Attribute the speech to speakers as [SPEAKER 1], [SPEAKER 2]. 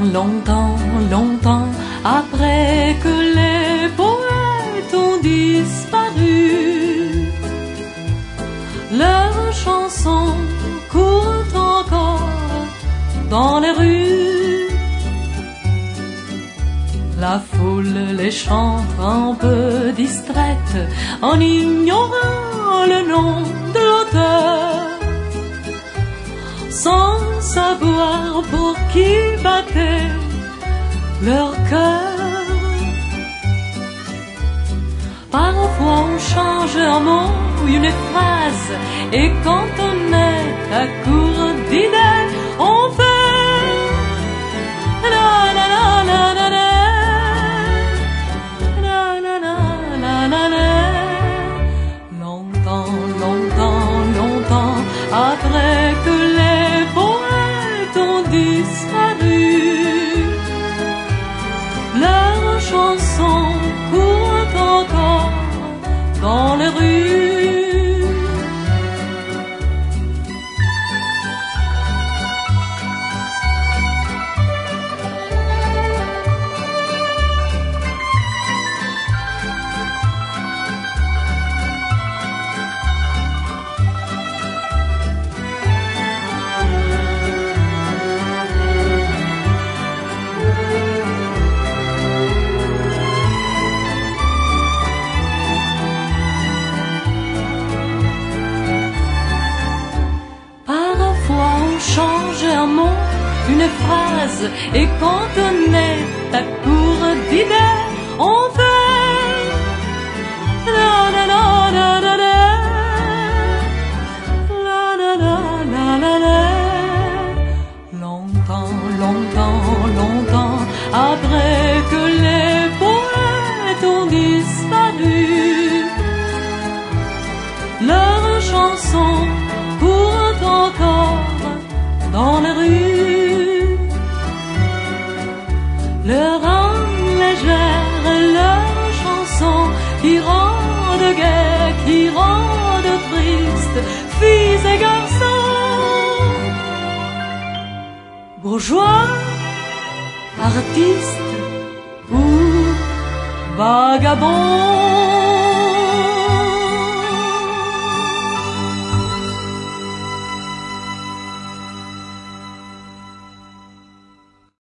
[SPEAKER 1] longtemps, longtemps après que les poètes ont disparu, leurs chansons courent encore dans les rues. La foule les chante un peu distraite en ignorant le nom de l'auteur, sans savoir pour qui battait leur cœur. Parfois on change un mot ou une phrase, et quand on est à court d'idées, on fait la la la la la la la la la la la. Longtemps, longtemps, longtemps après que les poètes ont disparu, leurs chansons courent encore dans les rues. Une phrase, et quand on est à court d'idées, on fait la la la la la la la la la la la la. Longtemps, longtemps, longtemps après que les poètes ont disparu, leurs chansons courent encore dans les rues, leur âme légère, leurs chansons qui rendent gai, qui rendent triste, filles et garçons, bourgeois, artistes ou vagabonds.